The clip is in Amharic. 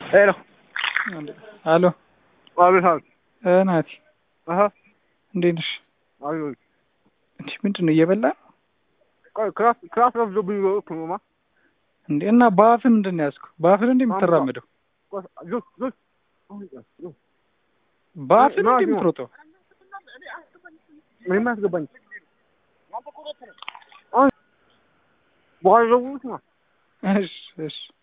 ሄሎ አሎ አቤት አቤት ናቲ እንዴት ነሽ? እንዴ ምንድን ነው እየበላ ክላስ ረፍዶብኝ ነው እንዴ? እና በአፍህ ምንድን ነው ያዝከው? በአፍህ እንዴ የምትራመደው? በአፍህ እንዴ የምትሮጠው? ምንም አያስገባኝ በኋላ ደውሉት ነው። እሺ እሺ